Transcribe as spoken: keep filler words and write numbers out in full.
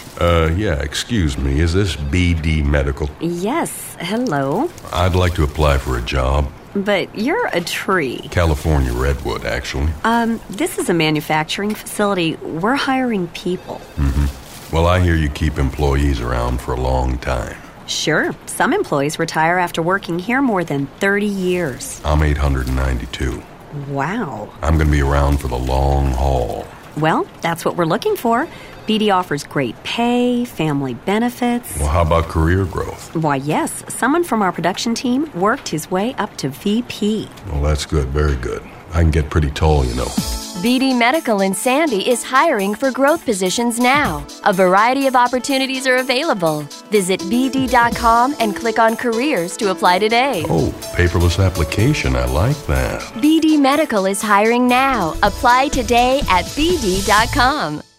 Uh, yeah, excuse me. Is this B D Medical? Yes, hello. I'd like to apply for a job. But you're a tree. California redwood, actually. Um, this is a manufacturing facility. We're hiring people. Mm-hmm. Well, I hear you keep employees around for a long time. Sure. Some employees retire after working here more than thirty years. I'm eight hundred ninety-two. Wow. I'm going to be around for the long haul. Well, that's what we're looking for. B D offers great pay, family benefits. Well, how about career growth? Why, yes. Someone from our production team worked his way up to V P. Well, that's good. Very good. I can get pretty tall, you know. B D Medical in Sandy is hiring for growth positions now. A variety of opportunities are available. Visit B D dot com and click on Careers to apply today. Oh, paperless application. I like that. B D Medical is hiring now. Apply today at B D dot com.